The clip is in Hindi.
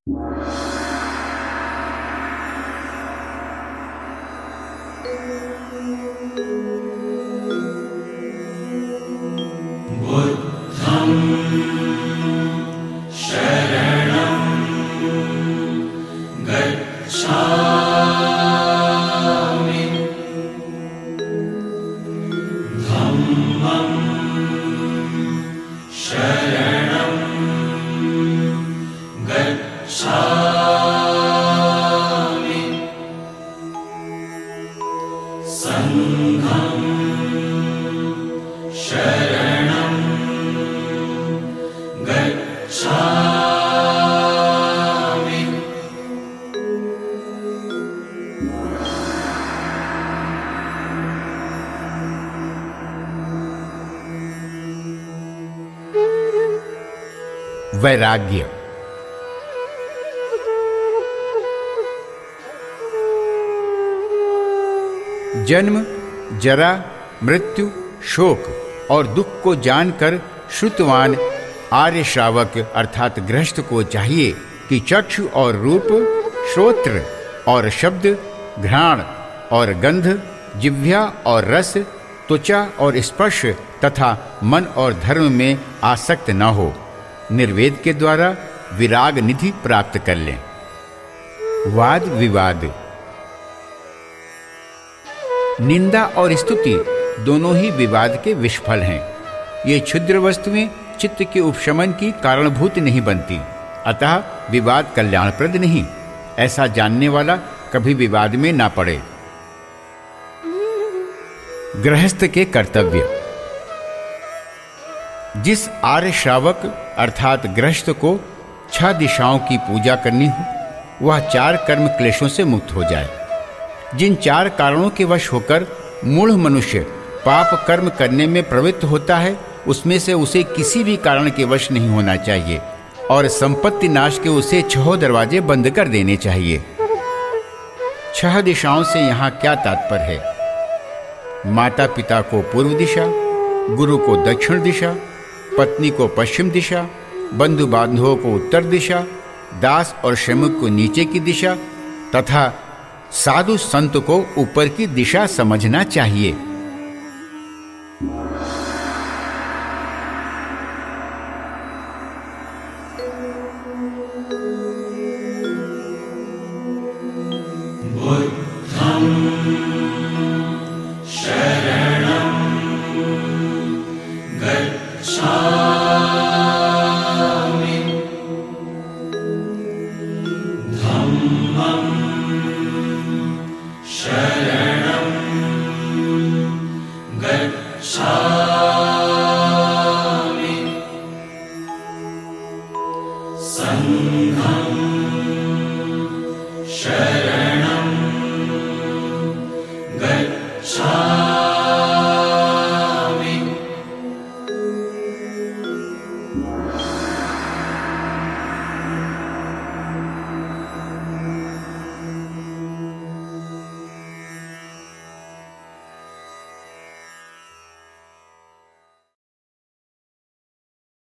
बुद्धं शरणं गच्छामि धम्मं शरणं गच्छामि संघं शरणं गच्छामि। वैराग्य। जन्म, जरा, मृत्यु, शोक और दुख को जानकर श्रुतवान आर्य श्रावक अर्थात गृहस्थ को चाहिए कि चक्षु और रूप, श्रोत्र और शब्द, घ्राण और गंध, जिह्वा और रस, त्वचा और स्पर्श तथा मन और धर्म में आसक्त न हो, निर्वेद के द्वारा विराग निधि प्राप्त कर लें। वाद विवाद। निंदा और स्तुति दोनों ही विवाद के विषफल हैं। ये क्षुद्र वस्तुएं चित्त के उपशमन की कारणभूत नहीं बनती, अतः विवाद कल्याणप्रद नहीं। ऐसा जानने वाला कभी विवाद में ना पड़े। गृहस्थ के कर्तव्य। जिस आर्य श्रावक अर्थात गृहस्थ को 6 दिशाओं की पूजा करनी हो, वह 4 कर्म क्लेशों से मुक्त हो जाए। जिन 4 कारणों के वश होकर मूढ़ मनुष्य पाप कर्म करने में प्रवृत्त होता है, उसमें से उसे किसी भी कारण के वश नहीं होना चाहिए और संपत्ति नाश के उसे 6 दरवाजे बंद कर देने चाहिए। 6 दिशाओं से यहाँ क्या तात्पर्य है? माता पिता को पूर्व दिशा, गुरु को दक्षिण दिशा, पत्नी को पश्चिम दिशा, बंधु बांधवों को उत्तर दिशा, दास और श्रमिक को नीचे की दिशा तथा साधु संत को ऊपर की दिशा समझना चाहिए।